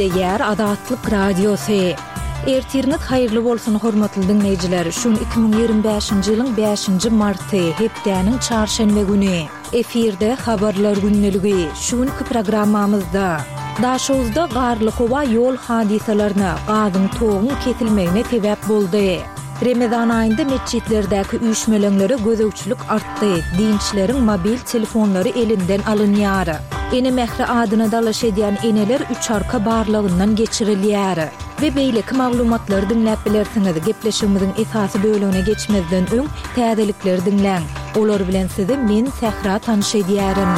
Eşitleýär Adatlyk radiosu. Ertiriniz haýyrly bolsun hormatly dinleýijiler. Şun 2025-nji ýylyň 5-nji marty, hepdäniň çarşembe güni. Efirde habarlar günneligi. Şuňky programmamyzda daşyňyzda garly howa ýol hadisalaryna, gadyň toğuň kesilmegine sebäp boldy. Ramazan ayında mescitlerdäki üýşmeleňlere gözegçilik artdy. Dinçleriň mobil telefonlary elinden alynýar. Ene mehre adyna dalaş edýän eneler üç arka barlygyndan geçirilýär. Ve beýleki maglumatlary dinläp bilersiňiz. Gepleşigimiziň esasy bölümine geçmezden öň täzelikleri dinläň. Olar bilen sizi men Sähra tanyş edýärim.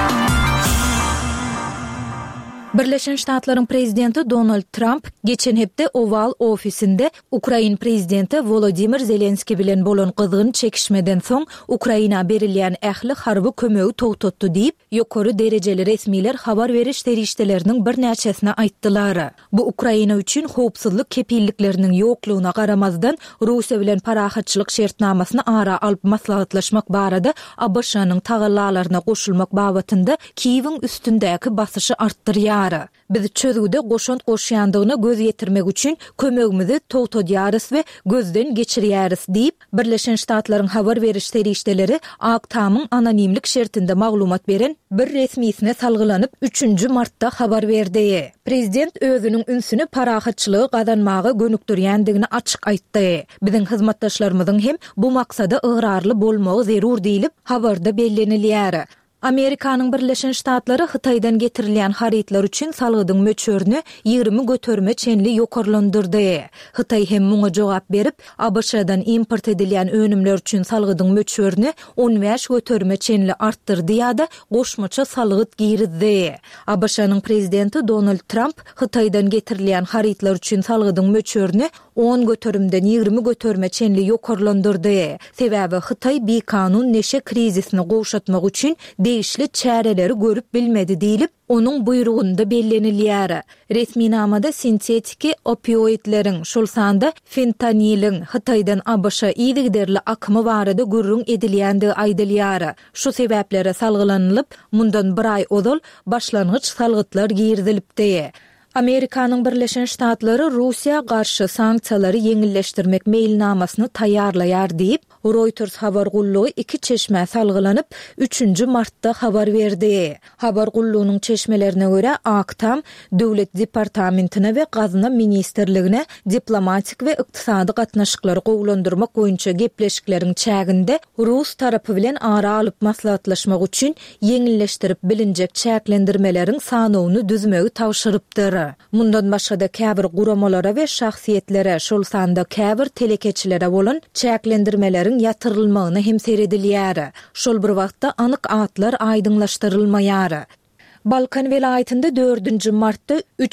Birleşen Ştatlaryň prezidenti Donald Trump geçen hepde Oval ofisinde Ukraina prezidenti Volodymyr Zelenski bilen bolan kızgın çekişmeden soň Ukraina berilýän ähli harby kömegi togtatdy diýip ýokary derejeli resmiler habar beriş derişdeleriniň bir näçesine aýtdylar. Bu Ukraina üçin howpsuzlyk kepillikleriniň ýoklugyna garamazdan Russiýa bilen parahatçylyk şertnamasyny ara alyp maslahatlaşmak barada ABŞ-nyň tagallalaryna goşulmak babatynda Kiýewiň üstündäki basyşy artdyrýar. Biz çözgüde goşant goşýandygyna göz ýetirmek üçin kömegimizi togtadýarys we gözden geçirýäris diýip Birleşen Ştatlaryň habar beriş derişdeleri Aktamyň anonimlik şertinde maglumat beren bir resmiýetine salgylanyp 3-nji martda habar berdi. Prezident özüniň ünsüni parahatçylygy gazanmagy gönükdirýändigini açyk aýtdy. Biziň hyzmatdaşlarymyzyň hem bu maksada ıgrarly bolmagy zerur diýilip habarda bellenilýär. Amerikanyň Birleşen Ştatlary Hytaýdan getirilýän haritlar üçin salgydyň möçörüni 20 götörme çenli ýokarlandyrdy. Hytaý hem muňa jogap berip, ABŞ-dan import edilýän önümler üçin salgydyň möçörüni 15 götörme çenli artdyrdy ýa-da goşmaça salgyt girizdi. ABŞ-nyň prezidenti Donald Trump Hytaýdan getirilýän haritlar üçin salgydyň möçörüni 10 götörümden 20 götörme çenli ýokarlandyrdy. Sebäbi Hytaý bir kanun neşe krizisini gowşatmak üçin değişli çäreleri görüp bilmedi diýilip onun buyrugunda bellenilýär. Resmi namada sintetiki opioidlerin, şol sanda fentanilin Hytaýdan ABŞ-a ýygyderli akymy barada gürrüň edilýändigi aýdylýar. Şu sebäplere salgylanylyp, mundan bir ay ozal başlangyç salgytlar girizilipdi. Amerikanyň Birleşen Ştatlary Russiýa garşy sanksiýalary ýeňilleşdirmek meýilnamasyny taýýarlaýar diýip Reuters habar gullugy 2 çeşme salgylanyp 3-nji martda habar berdi. Habar gullugynyň çeşmelerine görä Aktam Döwlet Departamentine we Gazna Ministrligine diplomatik we ykdysady gatnaşyklary gowlandyrmak boýunça gepleşikleriň çäginde Rus tarapy bilen ara alyp maslahatlaşmak üçin ýeňilleşdirip bilinjek çäklendirmeleriň sanawyny düzmegi tawşyrypdyr. Mundan başga da käbir guramalara we şahsiýetlere, şol sanda käbir telekeçilere bolan çäklendirmeleriň ýatyrylmagyny hem seredilýär. Şol bir wagtda anyk atlar aýdyňlaşdyrylmaýar. Balkan welaýatynda 4-nji martda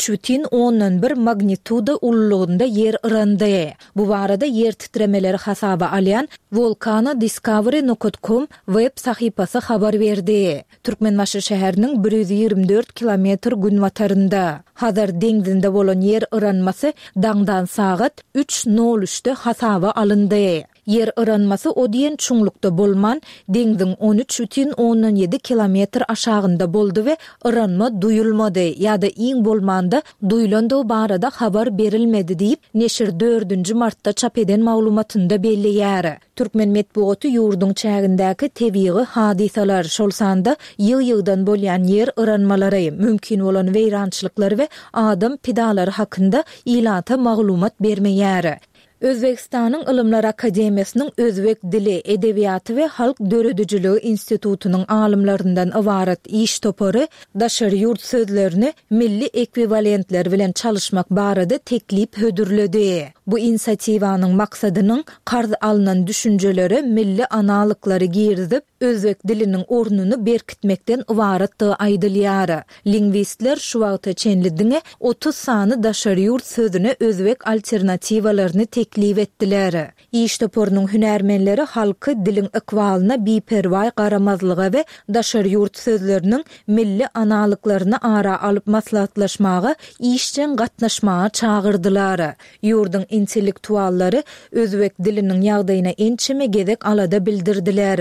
3,1 magnituda ullugynda yer ırandy. Bu barada yer titremeleri hasaba alýan volcano.discovery.com web sahypasy habar berdi. Türkmenbaşy şäheriniň 124 kilometr gün watarynda Hazar deňizinde bolan yer ıranmasy daňdan sagat 3:03'de hasaba alyndy. Yer ıranmasy odiyen çuňlukda bolman deňiziň 13,7 kilometr aşagynda boldy we ıranma duýulmady ýa-da iň bolmanda duýulandy barada habar berilmedi diýip neşir 4-nji martda çap eden maglumatynda belliýär. Türkmen medeniýeti ýurduň çägindäki tebii hadisalar, şol sanda ýyg-ýygdan bolýan yer ıranmalary, mümkin bolan weýrançylyklar we adam pidalary hakynda ilata maglumat bermeýär. Özbekistanyň Ilymlar Akademiýasynyň özbek dili, edebiýaty we halk döredijiligi institutunyň alymlaryndan ibaret iş topary daşary ýurt sözlerini milli ekwivalentler bilen çalışmak barada teklip hödürledi. Bu inisiatiwanyň maksadynyň qarz alynan düşünjeleri milli analyklary girizip özbek diliniň ornuny berkitmekden ibaretdi aýdylýar. Lingwistler şu wagta çenlidiňe 30 sany daşary ýurt sözüne özbek alternatiwalaryny teklip etdiler. İş toporynyň hünärmenleri halky diliň ikwalyna biperway garamazlyga we daşary ýurt sözleriniň milli analyklaryny ara alyp maslahatlaşmagy, işçen gatnaşmaga çağırdylar. Ýurduň intellektuallary özbek diliniň ýagdaýyna ençeme gezek alada bildirdiler.